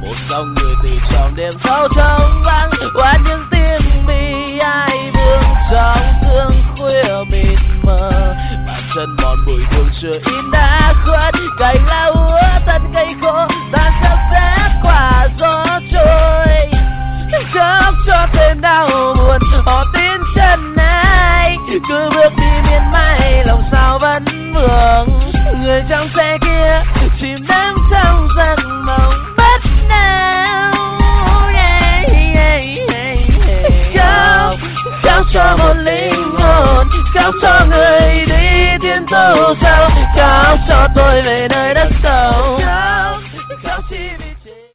một dòng người từ trong đêm sâu trống vắng, qua những tiếng bi ai vương trong sương khuya mịt mờ. Bàn chân mòn bụi đường chưa in đã khuất, cành lá úa thân cây khô tan sắp sẽ qua gió trôi. Chốc cho thêm đau buồn họ tin chân ai, cứ bước đi miên man lòng sao vẫn vương. Người trong xe kia chìm đắm trong giấc mộng bất nào. Trao cho một linh hồn, trao cho người đi thiên tu sâu, trao cho tôi về nơi đất sâu.